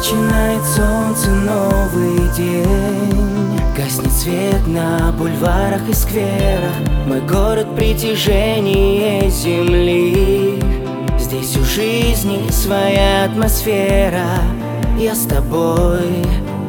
Начинает солнце новый день, гаснет свет на бульварах и скверах. Мой город — притяжение земли. Здесь у жизни своя атмосфера. Я с тобой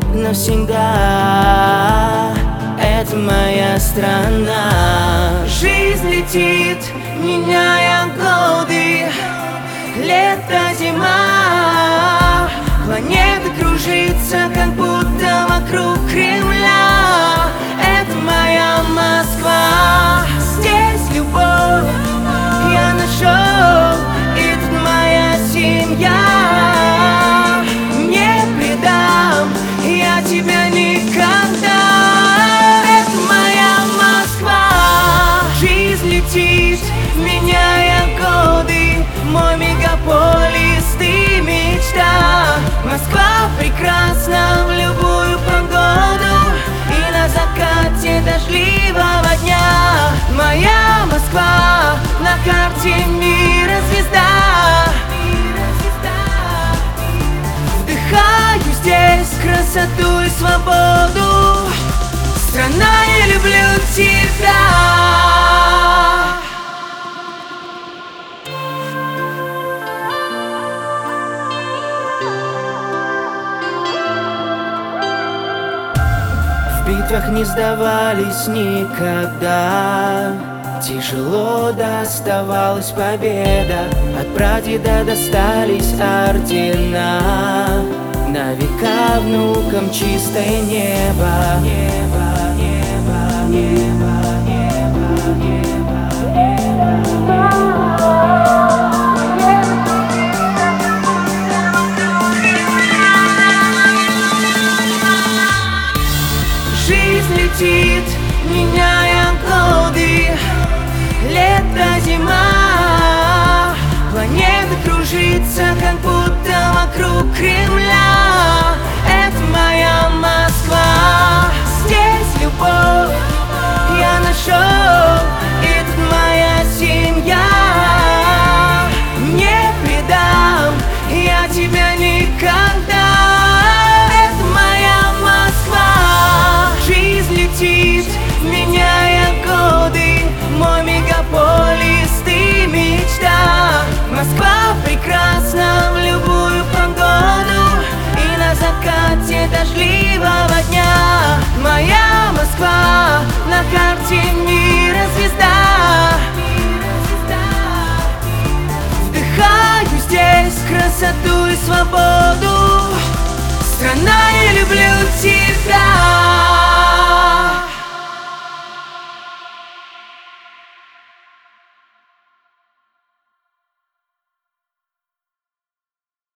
навсегда. Это моя страна. Жизнь летит, меняя годы. Лето, зима. Планета кружится, как будто вокруг Кремля. Это моя Москва. Здесь любовь я нашел, и тут моя семья. Не предам я тебя никогда. Это моя Москва. Жизнь летит, меняя годы. Мой мегаполис, ты мечта. Москва прекрасна в любую погоду, и на закате дождливого дня. Моя Москва, на карте мира звезда. Вдыхаю здесь красоту и свободу. Страна, я люблю тебя. В битвах не сдавались никогда. Тяжело доставалась победа. От прадеда достались ордена. На века внукам чистое небо. Небо, небо, небо, небо, небо, небо. Жизнь летит, меняя годы. Лето, зима. Планета кружится, как будто вокруг Кремля. Это моя Москва. Здесь любовь я нашел, и тут моя семья. Не предам я тебя никогда. Это моя Москва. Жизнь летит, меняя годы. Мой мегаполис, ты мечта. Москва прекрасна в любую погоду, и на закате дождливого